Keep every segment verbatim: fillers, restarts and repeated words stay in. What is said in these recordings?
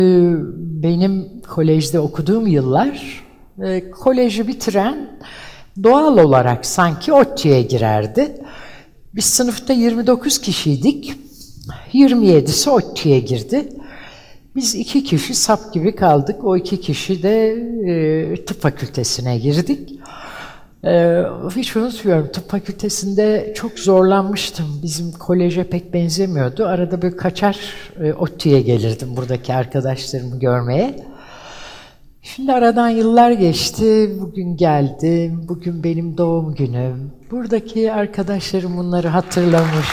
Benim kolejde okuduğum yıllar, e, koleji bitiren doğal olarak sanki ODTÜ'ye girerdi. Biz sınıfta yirmi dokuz kişiydik, yirmi yedisi ODTÜ'ye girdi. Biz iki kişi sap gibi kaldık, o iki kişi de e, tıp fakültesine girdik. Ee, hiç unutmuyorum, tıp fakültesinde çok zorlanmıştım. Bizim koleje pek benzemiyordu. Arada böyle kaçar e, ODTÜ'ye gelirdim buradaki arkadaşlarımı görmeye. Şimdi aradan yıllar geçti, bugün geldi, bugün benim doğum günüm. Buradaki arkadaşlarım bunları hatırlamış.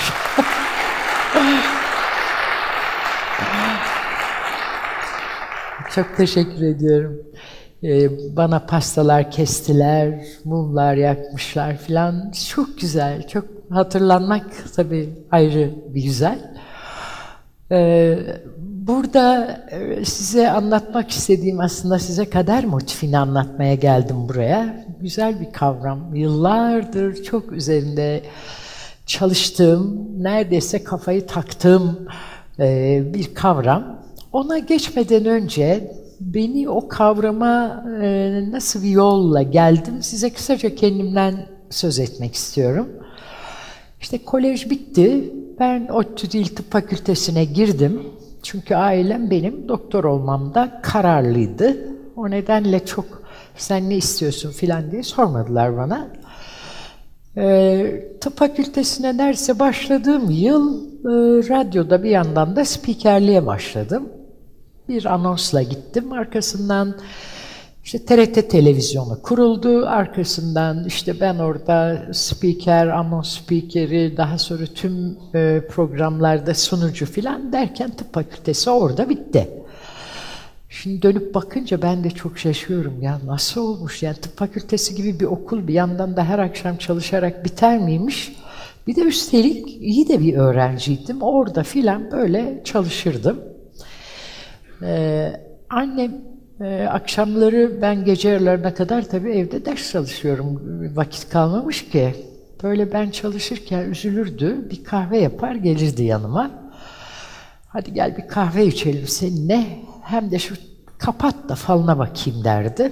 Çok teşekkür ediyorum. Ee, bana pastalar kestiler, mumlar yakmışlar filan. Çok güzel, çok hatırlanmak tabii ayrı bir güzel. Ee, burada e, size anlatmak istediğim, aslında size kader motifini anlatmaya geldim buraya. Güzel bir kavram. Yıllardır çok üzerinde çalıştığım, neredeyse kafayı taktığım e, bir kavram. Ona geçmeden önce beni o kavrama e, nasıl bir yolla geldim, size kısaca kendimden söz etmek istiyorum. İşte kolej bitti, ben ODTÜ Dil Tıp Fakültesine girdim. Çünkü ailem benim doktor olmamda kararlıydı. O nedenle çok sen ne istiyorsun filan diye sormadılar bana. E, tıp Fakültesine derse başladığım yıl e, radyoda bir yandan da spikerliğe başladım. Bir anonsla gittim, arkasından işte T R T televizyonu kuruldu, arkasından işte ben orada spiker, anons spikeri, daha sonra tüm e, programlarda sunucu filan derken tıp fakültesi orada bitti. Şimdi dönüp bakınca ben de çok şaşıyorum, ya nasıl olmuş, yani tıp fakültesi gibi bir okul bir yandan da her akşam çalışarak biter miymiş? Bir de üstelik iyi de bir öğrenciydim, orada filan böyle çalışırdım. Ee, annem e, akşamları, ben gece yarılarına kadar tabii evde ders çalışıyorum, vakit kalmamış ki. Böyle ben çalışırken üzülürdü, bir kahve yapar gelirdi yanıma. Hadi gel bir kahve içelim seninle, hem de şu kapat da falına bakayım derdi.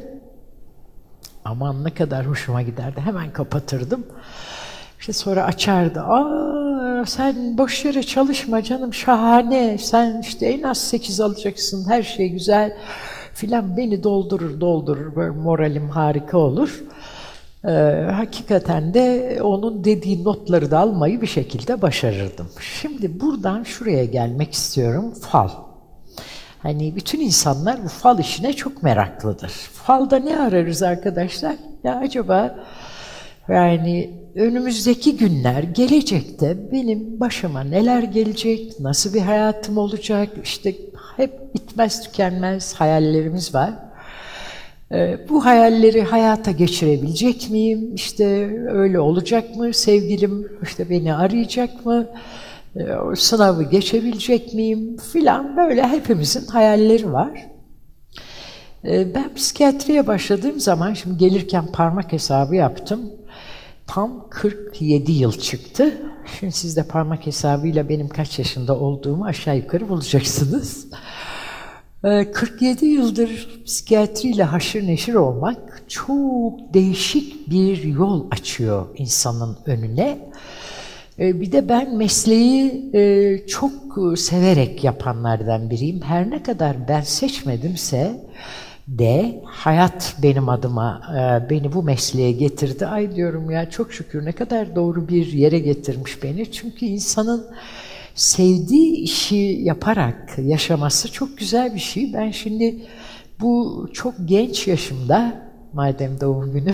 Aman ne kadar hoşuma giderdi, hemen kapatırdım. İşte sonra açardı, aa sen boş yere çalışma canım, şahane, sen işte en az sekiz alacaksın, her şey güzel filan, beni doldurur doldurur, böyle moralim harika olur. Ee, hakikaten de onun dediği notları da almayı bir şekilde başarırdım. Şimdi buradan şuraya gelmek istiyorum, fal. Hani bütün insanlar bu fal işine çok meraklıdır. Falda ne ararız arkadaşlar? Ya acaba yani önümüzdeki günler, gelecekte benim başıma neler gelecek, nasıl bir hayatım olacak, işte hep bitmez tükenmez hayallerimiz var. Ee, bu hayalleri hayata geçirebilecek miyim, işte öyle olacak mı, sevgilim işte beni arayacak mı, ee, sınavı geçebilecek miyim filan, böyle hepimizin hayalleri var. Ee, ben psikiyatriye başladığım zaman, şimdi gelirken parmak hesabı yaptım. Tam kırk yedi yıl çıktı. Şimdi siz de parmak hesabıyla benim kaç yaşında olduğumu aşağı yukarı bulacaksınız. kırk yedi yıldır psikiyatriyle haşır neşir olmak çok değişik bir yol açıyor insanın önüne. Bir de ben mesleği çok severek yapanlardan biriyim. Her ne kadar ben seçmedimse de hayat benim adıma e, beni bu mesleğe getirdi. Ay diyorum ya, çok şükür, ne kadar doğru bir yere getirmiş beni. Çünkü insanın sevdiği işi yaparak yaşaması çok güzel bir şey. Ben şimdi bu çok genç yaşımda, madem doğum günüm,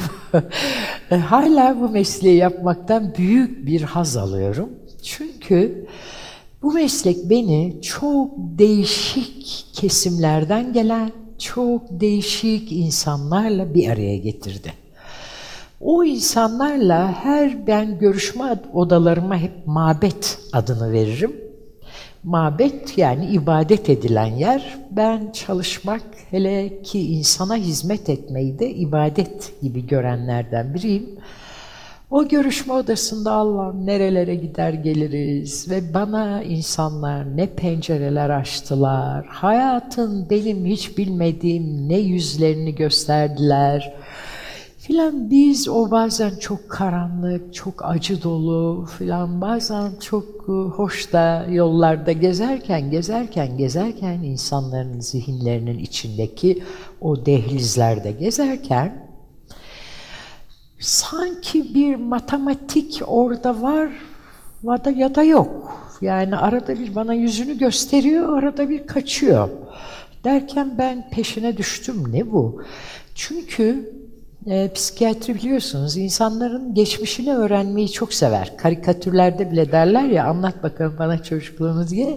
hala bu mesleği yapmaktan büyük bir haz alıyorum. Çünkü bu meslek beni çok değişik kesimlerden gelen, çok değişik insanlarla bir araya getirdi. O insanlarla her, ben görüşme odalarıma hep mabet adını veririm. Mabet yani ibadet edilen yer. Ben çalışmak, hele ki insana hizmet etmeyi de ibadet gibi görenlerden biriyim. O görüşme odasında Allah'ım nerelere gider geliriz ve bana insanlar ne pencereler açtılar, hayatın benim hiç bilmediğim ne yüzlerini gösterdiler filan. Biz o bazen çok karanlık, çok acı dolu filan, bazen çok hoş da yollarda gezerken, gezerken, gezerken insanların zihinlerinin içindeki o dehlizlerde gezerken sanki bir matematik orada var ya da yok. Yani arada bir bana yüzünü gösteriyor, arada bir kaçıyor. Derken ben peşine düştüm. Ne bu? Çünkü e, psikiyatri biliyorsunuz insanların geçmişini öğrenmeyi çok sever. Karikatürlerde bile derler ya, anlat bakalım bana çocukluğunu diye.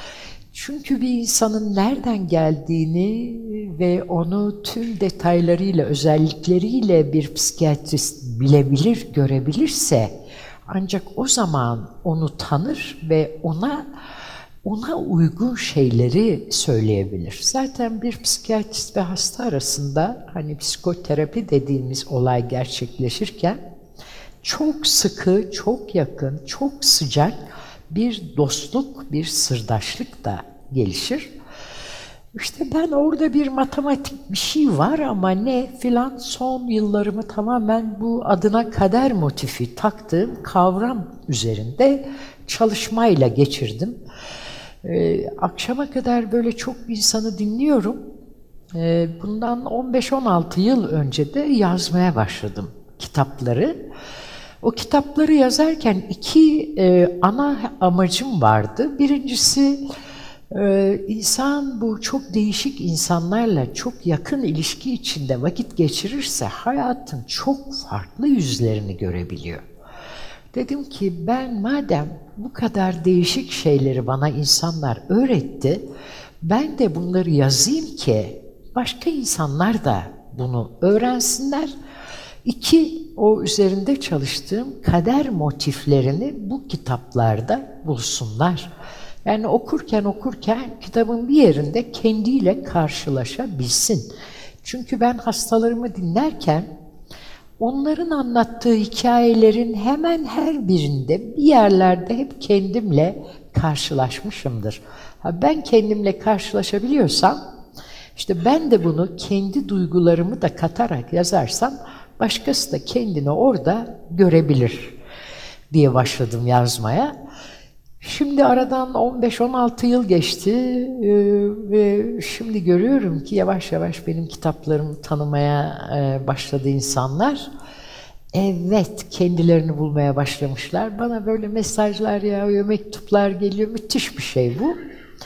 Çünkü bir insanın nereden geldiğini ve onu tüm detaylarıyla, özellikleriyle bir psikiyatrist bilebilir, görebilirse ancak o zaman onu tanır ve ona ona uygun şeyleri söyleyebilir. Zaten bir psikiyatrist ve hasta arasında hani psikoterapi dediğimiz olay gerçekleşirken çok sıkı, çok yakın, çok sıcak bir dostluk, bir sırdaşlık da gelişir. İşte ben orada bir matematik bir şey var ama ne filan, son yıllarımı tamamen bu adına kader motifi taktığım kavram üzerinde çalışmayla geçirdim. Ee, akşama kadar böyle çok insanı dinliyorum. Ee, bundan on beş on altı yıl önce de yazmaya başladım kitapları. O kitapları yazarken iki e, ana amacım vardı. Birincisi, e, insan bu çok değişik insanlarla çok yakın ilişki içinde vakit geçirirse hayatın çok farklı yüzlerini görebiliyor. Dedim ki ben madem bu kadar değişik şeyleri bana insanlar öğretti, ben de bunları yazayım ki başka insanlar da bunu öğrensinler. İki, o üzerinde çalıştığım kader motiflerini bu kitaplarda bulsunlar. Yani okurken okurken kitabın bir yerinde kendiyle karşılaşabilsin. Çünkü ben hastalarımı dinlerken onların anlattığı hikayelerin hemen her birinde bir yerlerde hep kendimle karşılaşmışımdır. Ha, ben kendimle karşılaşabiliyorsam, işte ben de bunu kendi duygularımı da katarak yazarsam, başkası da kendini orada görebilir diye başladım yazmaya. Şimdi aradan on beş on altı yıl geçti e, ve şimdi görüyorum ki yavaş yavaş benim kitaplarımı tanımaya e, başladı insanlar. Evet, kendilerini bulmaya başlamışlar. Bana böyle mesajlar yağıyor, mektuplar geliyor. Müthiş bir şey bu.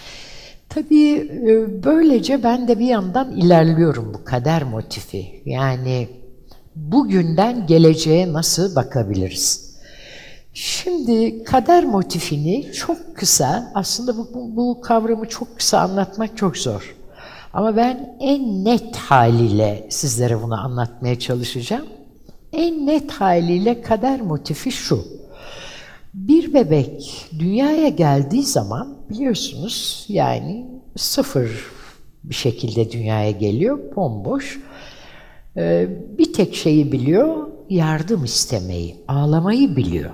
Tabii e, böylece ben de bir yandan ilerliyorum bu kader motifi. Yani bugünden geleceğe nasıl bakabiliriz? Şimdi kader motifini çok kısa, aslında bu, bu, bu kavramı çok kısa anlatmak çok zor. Ama ben en net haliyle sizlere bunu anlatmaya çalışacağım. En net haliyle kader motifi şu. Bir bebek dünyaya geldiği zaman biliyorsunuz yani sıfır bir şekilde dünyaya geliyor, bomboş. Ee, bir tek şeyi biliyor, yardım istemeyi, ağlamayı biliyor.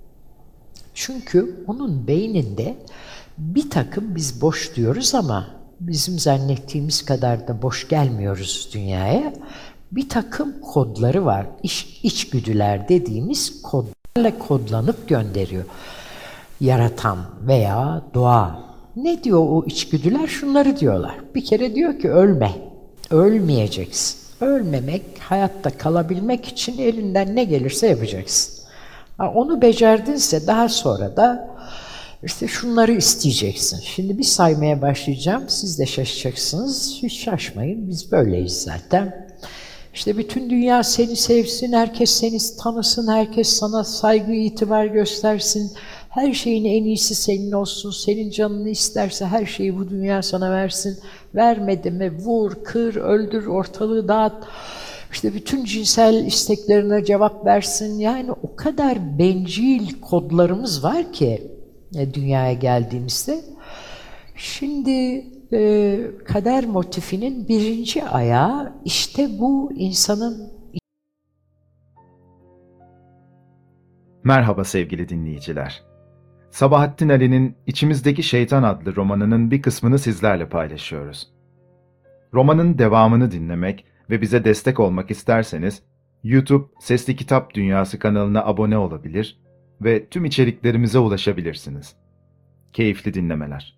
Çünkü onun beyninde bir takım, biz boş diyoruz ama bizim zannettiğimiz kadar da boş gelmiyoruz dünyaya. Bir takım kodları var, iç, içgüdüler dediğimiz kodlarla kodlanıp gönderiyor. Yaratan veya doğa. Ne diyor o içgüdüler? Şunları diyorlar. Bir kere diyor ki ölme, ölmeyeceksin. Ölmemek, hayatta kalabilmek için elinden ne gelirse yapacaksın. Onu becerdinse daha sonra da işte şunları isteyeceksin. Şimdi bir saymaya başlayacağım, siz de şaşacaksınız. Hiç şaşmayın, biz böyleyiz zaten. İşte bütün dünya seni sevsin, herkes seni tanısın, herkes sana saygı, itibar göstersin. Her şeyin en iyisi senin olsun, senin canını isterse her şeyi bu dünya sana versin. Vermedi mi vur, kır, öldür, ortalığı dağıt. İşte bütün cinsel isteklerine cevap versin. Yani o kadar bencil kodlarımız var ki e, dünyaya geldiğimizde. Şimdi e, kader motifinin birinci ayağı işte bu insanın Merhaba sevgili dinleyiciler. Sabahattin Ali'nin İçimizdeki Şeytan adlı romanının bir kısmını sizlerle paylaşıyoruz. Romanın devamını dinlemek ve bize destek olmak isterseniz, YouTube Sesli Kitap Dünyası kanalına abone olabilir ve tüm içeriklerimize ulaşabilirsiniz. Keyifli dinlemeler.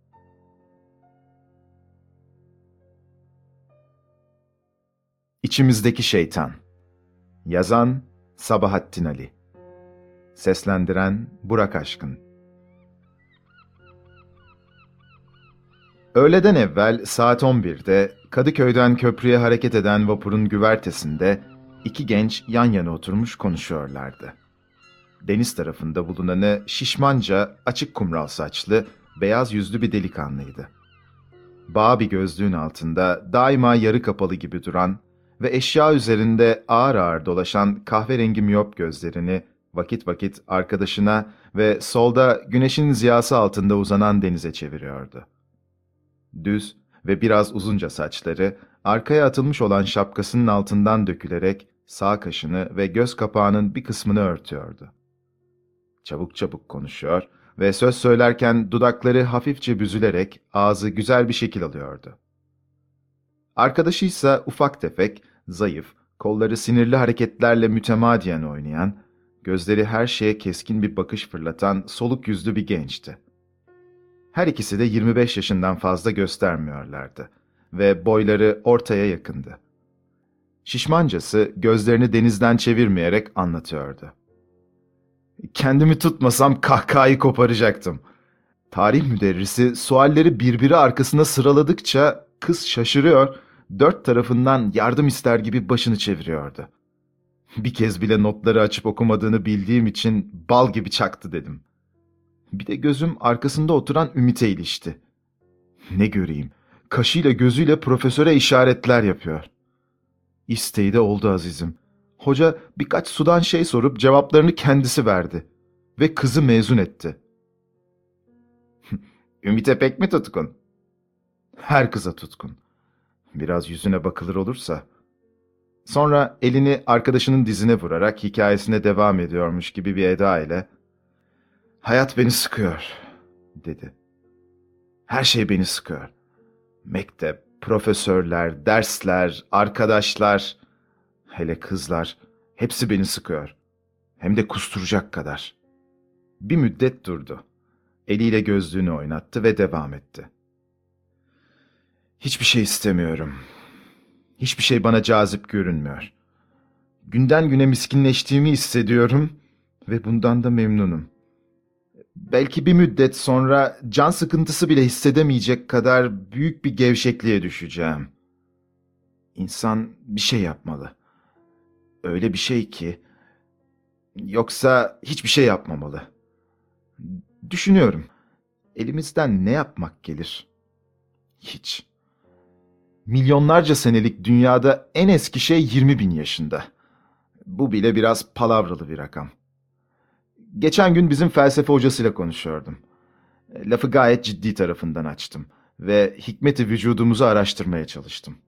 İçimizdeki Şeytan. Yazan Sabahattin Ali. Seslendiren Burak Aşkın. Öğleden evvel saat on birde Kadıköy'den köprüye hareket eden vapurun güvertesinde iki genç yan yana oturmuş konuşuyorlardı. Deniz tarafında bulunanı şişmanca, açık kumral saçlı, beyaz yüzlü bir delikanlıydı. Bağ bir gözlüğün altında daima yarı kapalı gibi duran ve eşya üzerinde ağır ağır dolaşan kahverengi miyop gözlerini vakit vakit arkadaşına ve solda güneşin ziyası altında uzanan denize çeviriyordu. Düz ve biraz uzunca saçları arkaya atılmış olan şapkasının altından dökülerek sağ kaşını ve göz kapağının bir kısmını örtüyordu. Çabuk çabuk konuşuyor ve söz söylerken dudakları hafifçe büzülerek ağzı güzel bir şekil alıyordu. Arkadaşıysa ufak tefek, zayıf, kolları sinirli hareketlerle mütemadiyen oynayan, gözleri her şeye keskin bir bakış fırlatan soluk yüzlü bir gençti. Her ikisi de yirmi beş yaşından fazla göstermiyorlardı ve boyları ortaya yakındı. Şişmancası gözlerini denizden çevirmeyerek anlatıyordu. Kendimi tutmasam kahkahayı koparacaktım. Tarih müderrisi sualleri birbiri arkasına sıraladıkça kız şaşırıyor, dört tarafından yardım ister gibi başını çeviriyordu. Bir kez bile notları açıp okumadığını bildiğim için bal gibi çaktı dedim. Bir de gözüm arkasında oturan Ümit'e ilişti. Ne göreyim, kaşıyla gözüyle profesöre işaretler yapıyor. İsteği de oldu azizim. Hoca birkaç sudan şey sorup cevaplarını kendisi verdi ve kızı mezun etti. Ümit'e pek mi tutkun? Her kıza tutkun. Biraz yüzüne bakılır olursa. Sonra elini arkadaşının dizine vurarak hikayesine devam ediyormuş gibi bir eda ile "Hayat beni sıkıyor," dedi. "Her şey beni sıkıyor. Mektep, profesörler, dersler, arkadaşlar, hele kızlar, hepsi beni sıkıyor. Hem de kusturacak kadar." Bir müddet durdu. Eliyle gözlüğünü oynattı ve devam etti. "Hiçbir şey istemiyorum. Hiçbir şey bana cazip görünmüyor. Günden güne miskinleştiğimi hissediyorum ve bundan da memnunum. Belki bir müddet sonra can sıkıntısı bile hissedemeyecek kadar büyük bir gevşekliğe düşeceğim. İnsan bir şey yapmalı. Öyle bir şey ki, yoksa hiçbir şey yapmamalı. Düşünüyorum, elimizden ne yapmak gelir? Hiç. Milyonlarca senelik dünyada en eski şey yirmi bin yaşında. Bu bile biraz palavralı bir rakam. Geçen gün bizim felsefe hocasıyla konuşuyordum. Lafı gayet ciddi tarafından açtım ve hikmeti vücudumuzu araştırmaya çalıştım.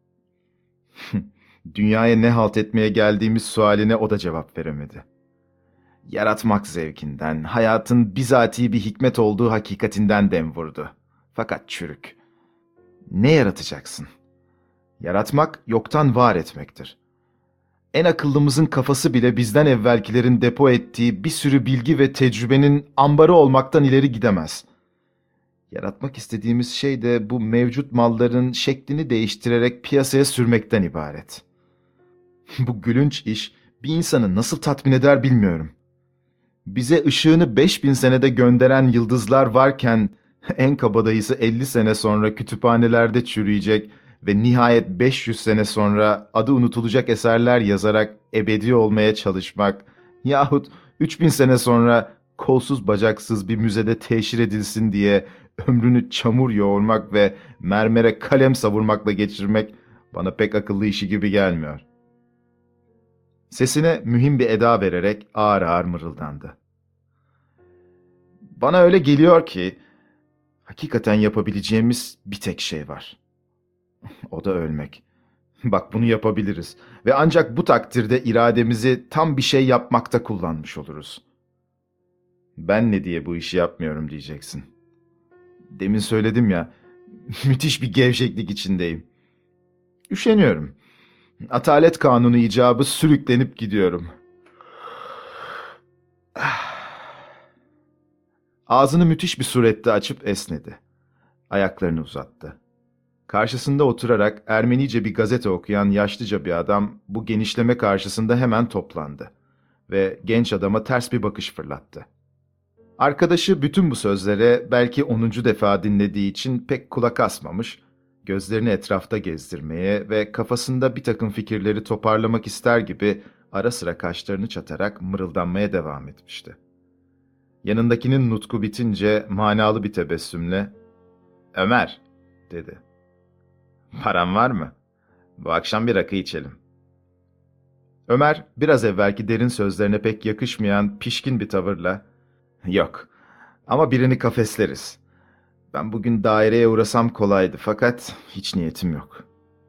Dünyaya ne halt etmeye geldiğimiz sualine o da cevap veremedi. Yaratmak zevkinden, hayatın bizatihi bir hikmet olduğu hakikatinden dem vurdu. Fakat çürük. Ne yaratacaksın? Yaratmak yoktan var etmektir. En akıllımızın kafası bile bizden evvelkilerin depo ettiği bir sürü bilgi ve tecrübenin ambarı olmaktan ileri gidemez. Yaratmak istediğimiz şey de bu mevcut malların şeklini değiştirerek piyasaya sürmekten ibaret. Bu gülünç iş bir insanı nasıl tatmin eder bilmiyorum. Bize ışığını beş bin senede gönderen yıldızlar varken en kabadayısı elli sene sonra kütüphanelerde çürüyecek ve nihayet beş yüz sene sonra adı unutulacak eserler yazarak ebedi olmaya çalışmak yahut üç bin sene sonra kolsuz bacaksız bir müzede teşhir edilsin diye ömrünü çamur yoğurmak ve mermere kalem savurmakla geçirmek bana pek akıllı işi gibi gelmiyor. Sesine mühim bir eda vererek ağır ağır mırıldandı. Bana öyle geliyor ki hakikaten yapabileceğimiz bir tek şey var. O da ölmek. Bak bunu yapabiliriz ve ancak bu takdirde irademizi tam bir şey yapmakta kullanmış oluruz. Ben ne diye bu işi yapmıyorum diyeceksin. Demin söyledim ya, müthiş bir gevşeklik içindeyim. Üşeniyorum. Atalet kanunu icabı sürüklenip gidiyorum. Ağzını müthiş bir surette açıp esnedi. Ayaklarını uzattı. Karşısında oturarak Ermenice bir gazete okuyan yaşlıca bir adam bu genişleme karşısında hemen toplandı ve genç adama ters bir bakış fırlattı. Arkadaşı bütün bu sözlere belki onuncu defa dinlediği için pek kulak asmamış, gözlerini etrafta gezdirmeye ve kafasında bir takım fikirleri toparlamak ister gibi ara sıra kaşlarını çatarak mırıldanmaya devam etmişti. Yanındakinin nutku bitince manalı bir tebessümle "Ömer," dedi. "Paran var mı? Bu akşam bir rakı içelim." Ömer biraz evvelki derin sözlerine pek yakışmayan pişkin bir tavırla "Yok ama birini kafesleriz. Ben bugün daireye uğrasam kolaydı fakat hiç niyetim yok."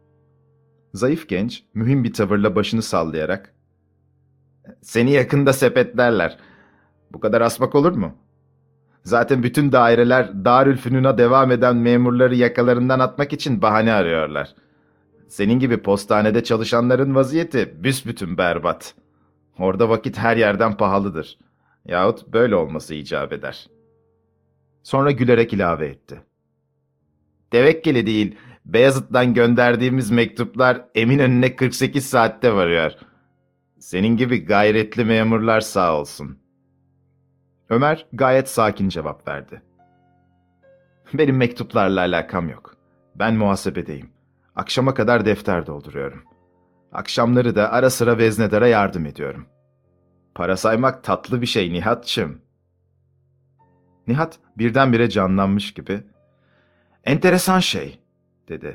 Zayıf genç mühim bir tavırla başını sallayarak "Seni yakında sepetlerler. Bu kadar asmak olur mu? Zaten bütün daireler Darülfünun'a devam eden memurları yakalarından atmak için bahane arıyorlar. Senin gibi postanede çalışanların vaziyeti büsbütün berbat. Orada vakit her yerden pahalıdır. Yahut böyle olması icap eder." Sonra gülerek ilave etti. "Tevekkeli değil, Beyazıt'tan gönderdiğimiz mektuplar Eminönü'ne kırk sekiz saatte varıyor. Senin gibi gayretli memurlar sağ olsun." Ömer gayet sakin cevap verdi. "Benim mektuplarla alakam yok. Ben muhasebedeyim. Akşama kadar defter dolduruyorum. Akşamları da ara sıra veznedara yardım ediyorum. Para saymak tatlı bir şey Nihat'çım." Nihat birdenbire canlanmış gibi "Enteresan şey," dedi.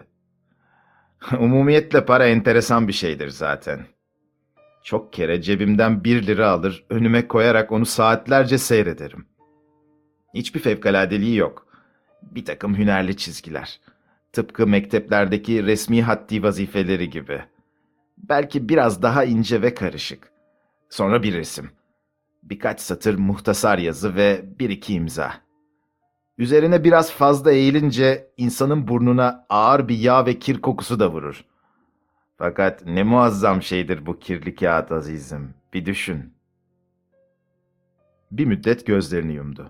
"Umumiyetle para enteresan bir şeydir zaten. Çok kere cebimden bir lira alır, önüme koyarak onu saatlerce seyrederim. Hiçbir fevkaladeliği yok. Bir takım hünerli çizgiler. Tıpkı mekteplerdeki resmi haddi vazifeleri gibi. Belki biraz daha ince ve karışık. Sonra bir resim. Birkaç satır muhtasar yazı ve bir iki imza. Üzerine biraz fazla eğilince insanın burnuna ağır bir yağ ve kir kokusu da vurur. Fakat ne muazzam şeydir bu kirli kağıt azizim. Bir düşün." Bir müddet gözlerini yumdu.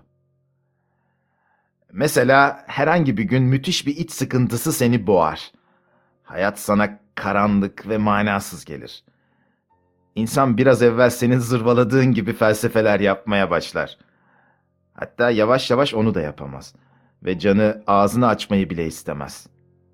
"Mesela herhangi bir gün müthiş bir iç sıkıntısı seni boğar. Hayat sana karanlık ve manasız gelir. İnsan biraz evvel senin zırvaladığın gibi felsefeler yapmaya başlar. Hatta yavaş yavaş onu da yapamaz ve canı ağzını açmayı bile istemez.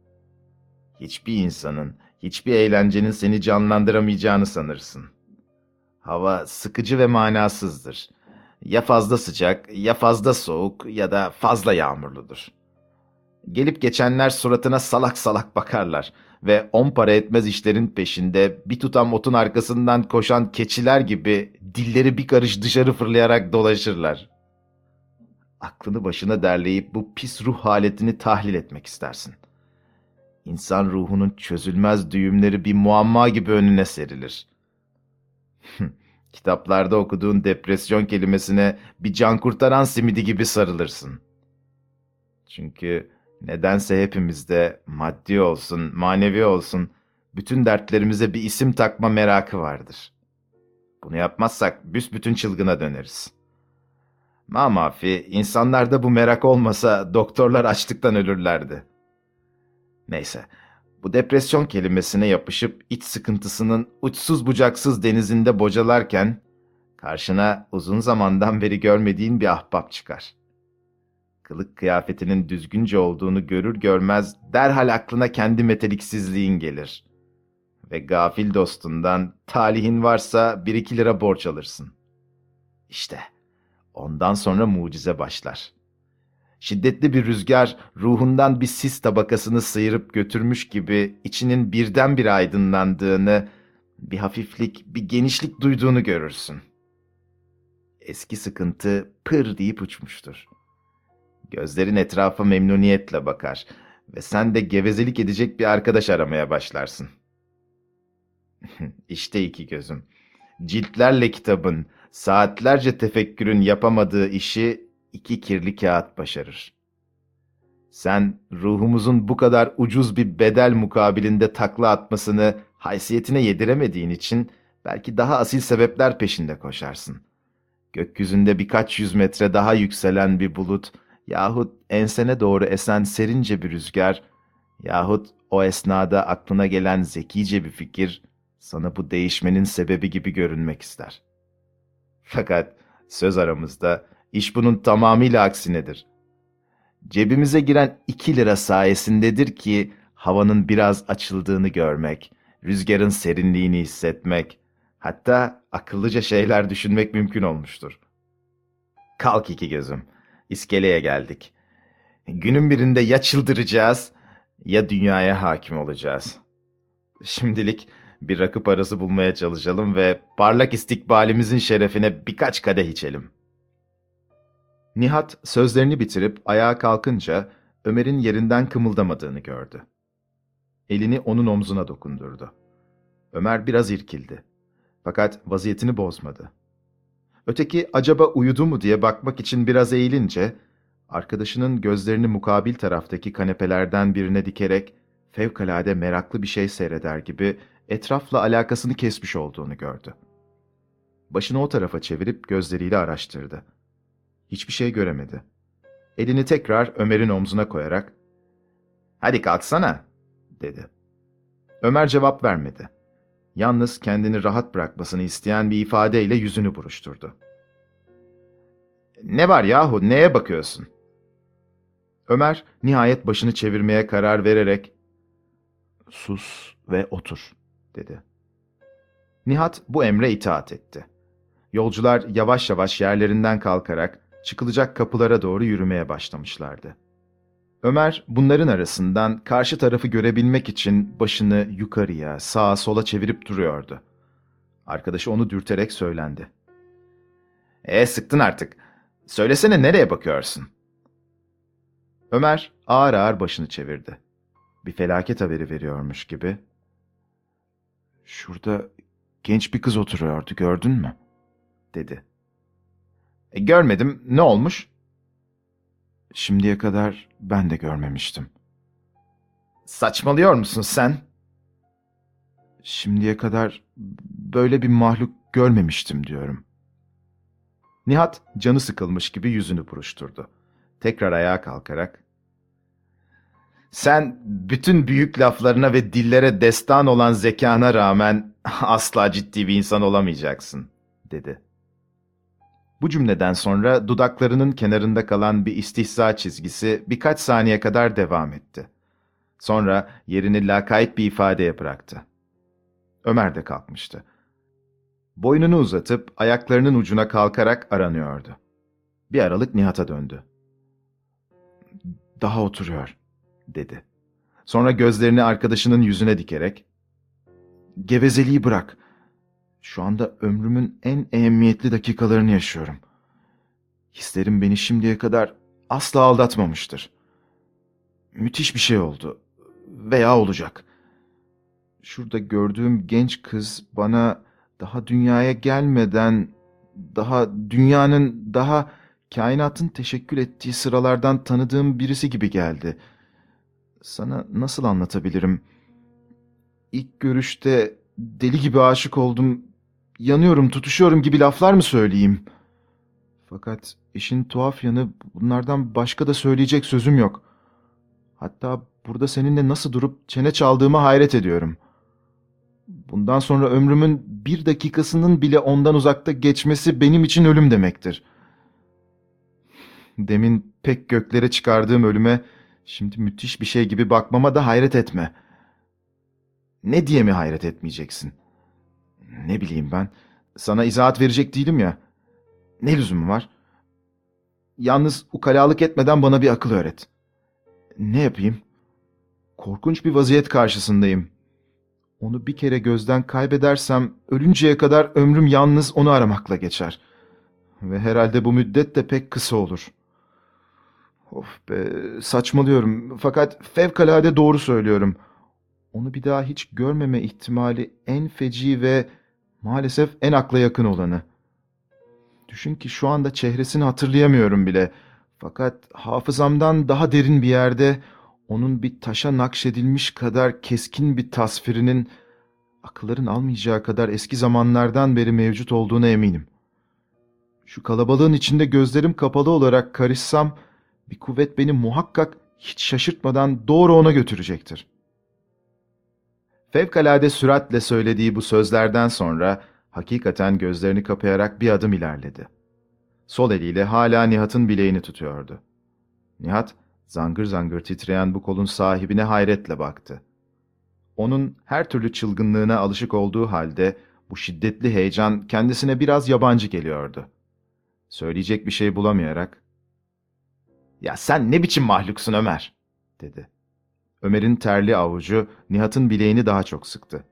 Hiçbir insanın, hiçbir eğlencenin seni canlandıramayacağını sanırsın. Hava sıkıcı ve manasızdır. Ya fazla sıcak, ya fazla soğuk ya da fazla yağmurludur. Gelip geçenler suratına salak salak bakarlar ve on para etmez işlerin peşinde bir tutam otun arkasından koşan keçiler gibi dilleri bir karış dışarı fırlayarak dolaşırlar. Aklını başına derleyip bu pis ruh haletini tahlil etmek istersin. İnsan ruhunun çözülmez düğümleri bir muamma gibi önüne serilir. Kitaplarda okuduğun depresyon kelimesine bir can kurtaran simidi gibi sarılırsın. Çünkü nedense hepimizde maddi olsun, manevi olsun, bütün dertlerimize bir isim takma merakı vardır. Bunu yapmazsak büsbütün çılgına döneriz. Mamafi, insanlarda bu merak olmasa doktorlar açlıktan ölürlerdi. Neyse, bu depresyon kelimesine yapışıp iç sıkıntısının uçsuz bucaksız denizinde bocalarken, karşına uzun zamandan beri görmediğin bir ahbap çıkar. Kılık kıyafetinin düzgünce olduğunu görür görmez derhal aklına kendi meteliksizliğin gelir. Ve gafil dostundan talihin varsa bir iki lira borç alırsın. İşte ondan sonra mucize başlar. Şiddetli bir rüzgar ruhundan bir sis tabakasını sıyırıp götürmüş gibi içinin birdenbire aydınlandığını, bir hafiflik, bir genişlik duyduğunu görürsün. Eski sıkıntı pır deyip uçmuştur. Gözlerin etrafa memnuniyetle bakar ve sen de gevezelik edecek bir arkadaş aramaya başlarsın. İşte iki gözüm. Ciltlerle kitabın, saatlerce tefekkürün yapamadığı işi iki kirli kağıt başarır. Sen ruhumuzun bu kadar ucuz bir bedel mukabilinde takla atmasını haysiyetine yediremediğin için belki daha asil sebepler peşinde koşarsın. Gökyüzünde birkaç yüz metre daha yükselen bir bulut yahut ensene doğru esen serince bir rüzgar yahut o esnada aklına gelen zekice bir fikir sana bu değişmenin sebebi gibi görünmek ister. Fakat söz aramızda iş bunun tamamıyla aksinedir. Cebimize giren iki lira sayesindedir ki havanın biraz açıldığını görmek, rüzgarın serinliğini hissetmek, hatta akıllıca şeyler düşünmek mümkün olmuştur. Kalk iki gözüm, iskeleye geldik. Günün birinde ya çıldıracağız ya dünyaya hakim olacağız. Şimdilik bir rakı parası bulmaya çalışalım ve parlak istikbalimizin şerefine birkaç kadeh içelim. Nihat sözlerini bitirip ayağa kalkınca Ömer'in yerinden kımıldamadığını gördü. Elini onun omzuna dokundurdu. Ömer biraz irkildi. Fakat vaziyetini bozmadı. Öteki acaba uyudu mu diye bakmak için biraz eğilince, arkadaşının gözlerini mukabil taraftaki kanepelerden birine dikerek fevkalade meraklı bir şey seyreder gibi etrafla alakasını kesmiş olduğunu gördü. Başını o tarafa çevirip gözleriyle araştırdı. Hiçbir şey göremedi. Elini tekrar Ömer'in omzuna koyarak "Hadi kalksana," dedi. Ömer cevap vermedi. Yalnız kendini rahat bırakmasını isteyen bir ifadeyle yüzünü buruşturdu. "Ne var yahu, neye bakıyorsun?" Ömer nihayet başını çevirmeye karar vererek "Sus ve otur," dedi. Nihat bu emre itaat etti. Yolcular yavaş yavaş yerlerinden kalkarak çıkılacak kapılara doğru yürümeye başlamışlardı. Ömer bunların arasından karşı tarafı görebilmek için başını yukarıya, sağa sola çevirip duruyordu. Arkadaşı onu dürterek söylendi. "E sıktın artık. Söylesene, nereye bakıyorsun?" Ömer ağır ağır başını çevirdi. Bir felaket haberi veriyormuş gibi. "Şurada genç bir kız oturuyordu, gördün mü?" dedi. E, görmedim, ne olmuş?" "Şimdiye kadar ben de görmemiştim." "Saçmalıyor musun sen?" "Şimdiye kadar böyle bir mahluk görmemiştim diyorum." Nihat canı sıkılmış gibi yüzünü buruşturdu. Tekrar ayağa kalkarak "Sen bütün büyük laflarına ve dillere destan olan zekana rağmen asla ciddi bir insan olamayacaksın," dedi. Bu cümleden sonra dudaklarının kenarında kalan bir istihza çizgisi birkaç saniye kadar devam etti. Sonra yerini lakayt bir ifadeye bıraktı. Ömer de kalkmıştı. Boynunu uzatıp ayaklarının ucuna kalkarak aranıyordu. Bir aralık Nihat'a döndü. "Daha oturuyor," dedi. Sonra gözlerini arkadaşının yüzüne dikerek "Gevezeliği bırak. Şu anda ömrümün en ehemmiyetli dakikalarını yaşıyorum. Hislerim beni şimdiye kadar asla aldatmamıştır. Müthiş bir şey oldu veya olacak. Şurada gördüğüm genç kız bana daha dünyaya gelmeden, daha dünyanın, daha kainatın teşekkül ettiği sıralardan tanıdığım birisi gibi geldi. Sana nasıl anlatabilirim? İlk görüşte deli gibi aşık oldum, yanıyorum, tutuşuyorum gibi laflar mı söyleyeyim? Fakat işin tuhaf yanı, bunlardan başka da söyleyecek sözüm yok. Hatta burada seninle nasıl durup çene çaldığıma hayret ediyorum. Bundan sonra ömrümün bir dakikasının bile ondan uzakta geçmesi benim için ölüm demektir. Demin pek göklere çıkardığım ölüme şimdi müthiş bir şey gibi bakmama da hayret etme. Ne diye mi hayret etmeyeceksin? Ne bileyim ben, sana izahat verecek değilim ya. Ne lüzumu var? Yalnız ukalalık etmeden bana bir akıl öğret. Ne yapayım? Korkunç bir vaziyet karşısındayım. Onu bir kere gözden kaybedersem ölünceye kadar ömrüm yalnız onu aramakla geçer. Ve herhalde bu müddet de pek kısa olur. Of be, saçmalıyorum fakat fevkalade doğru söylüyorum. Onu bir daha hiç görmeme ihtimali en feci ve maalesef en akla yakın olanı. Düşün ki şu anda çehresini hatırlayamıyorum bile. Fakat hafızamdan daha derin bir yerde onun bir taşa nakşedilmiş kadar keskin bir tasvirinin akılların almayacağı kadar eski zamanlardan beri mevcut olduğuna eminim. Şu kalabalığın içinde gözlerim kapalı olarak karışsam bir kuvvet beni muhakkak hiç şaşırtmadan doğru ona götürecektir. Fevkalade süratle söylediği bu sözlerden sonra hakikaten gözlerini kapayarak bir adım ilerledi. Sol eliyle hala Nihat'ın bileğini tutuyordu. Nihat, zangır zangır titreyen bu kolun sahibine hayretle baktı. Onun her türlü çılgınlığına alışık olduğu halde bu şiddetli heyecan kendisine biraz yabancı geliyordu. Söyleyecek bir şey bulamayarak, ''Ya sen ne biçim mahluksun Ömer?'' dedi. Ömer'in terli avucu Nihat'ın bileğini daha çok sıktı.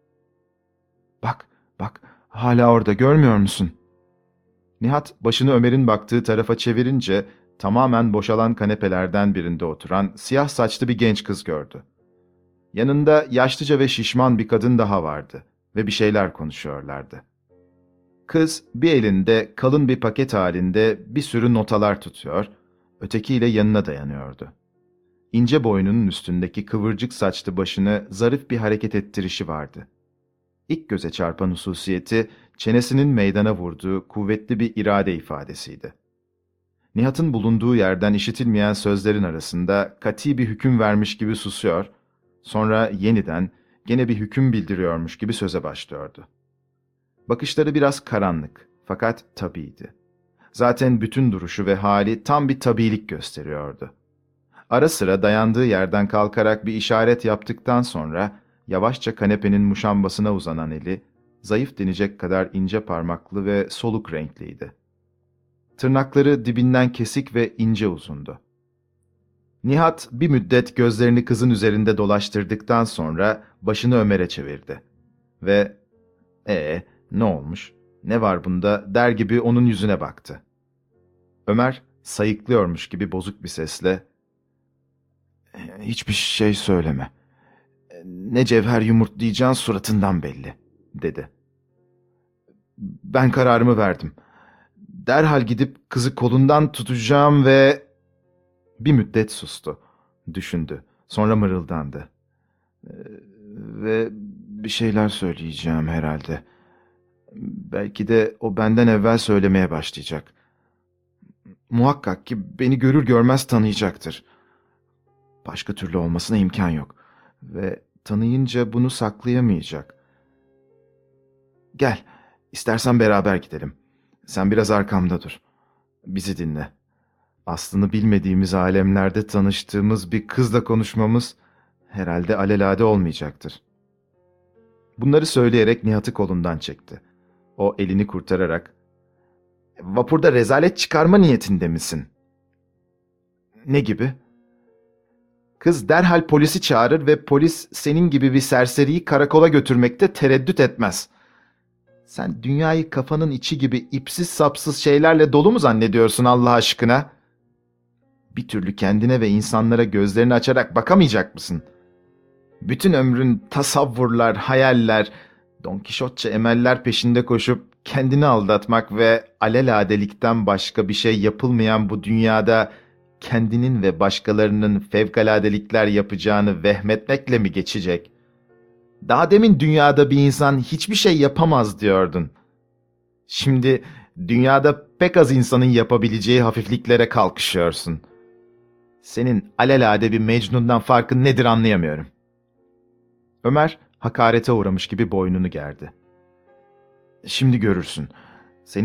''Bak, bak, hala orada, görmüyor musun?'' Nihat başını Ömer'in baktığı tarafa çevirince tamamen boşalan kanepelerden birinde oturan siyah saçlı bir genç kız gördü. Yanında yaşlıca ve şişman bir kadın daha vardı ve bir şeyler konuşuyorlardı. Kız bir elinde kalın bir paket halinde bir sürü notalar tutuyor, ötekiyle yanına dayanıyordu. İnce boynunun üstündeki kıvırcık saçlı başını zarif bir hareket ettirişi vardı. İlk göze çarpan hususiyeti, çenesinin meydana vurduğu kuvvetli bir irade ifadesiydi. Nihat'ın bulunduğu yerden işitilmeyen sözlerin arasında kati bir hüküm vermiş gibi susuyor, sonra yeniden gene bir hüküm bildiriyormuş gibi söze başlıyordu. Bakışları biraz karanlık fakat tabiydi. Zaten bütün duruşu ve hali tam bir tabiilik gösteriyordu. Ara sıra dayandığı yerden kalkarak bir işaret yaptıktan sonra yavaşça kanepenin muşambasına uzanan eli, zayıf denecek kadar ince parmaklı ve soluk renkliydi. Tırnakları dibinden kesik ve ince uzundu. Nihat bir müddet gözlerini kızın üzerinde dolaştırdıktan sonra başını Ömer'e çevirdi. Ve ''Ee, ne olmuş, ne var bunda?'' der gibi onun yüzüne baktı. Ömer sayıklıyormuş gibi bozuk bir sesle ''Hiçbir şey söyleme. Ne cevher yumurtlayacağın suratından belli.'' dedi. ''Ben kararımı verdim. Derhal gidip kızı kolundan tutacağım ve...'' Bir müddet sustu. Düşündü. Sonra mırıldandı. Ee, ve bir şeyler söyleyeceğim herhalde. Belki de o benden evvel söylemeye başlayacak. Muhakkak ki beni görür görmez tanıyacaktır. Başka türlü olmasına imkan yok. Ve tanıyınca bunu saklayamayacak. Gel, istersen beraber gidelim. Sen biraz arkamda dur. Bizi dinle. Aslını bilmediğimiz alemlerde tanıştığımız bir kızla konuşmamız herhalde alelade olmayacaktır. Bunları söyleyerek Nihat'ı kolundan çekti. O elini kurtararak, ''Vapurda rezalet çıkarma niyetinde misin?'' ''Ne gibi?'' ''Kız derhal polisi çağırır ve polis senin gibi bir serseriyi karakola götürmekte tereddüt etmez. Sen dünyayı kafanın içi gibi ipsiz sapsız şeylerle dolu mu zannediyorsun Allah aşkına? Bir türlü kendine ve insanlara gözlerini açarak bakamayacak mısın? Bütün ömrün tasavvurlar, hayaller, Don Kişotça emeller peşinde koşup kendini aldatmak ve aleladelikten başka bir şey yapılmayan bu dünyada kendinin ve başkalarının fevkaladelikler yapacağını vehmetmekle mi geçecek? Daha demin dünyada bir insan hiçbir şey yapamaz diyordun. Şimdi dünyada pek az insanın yapabileceği hafifliklere kalkışıyorsun. Senin alelade bir Mecnun'dan farkın nedir anlayamıyorum. Ömer hakarete uğramış gibi boynunu gerdi. Şimdi görürsün.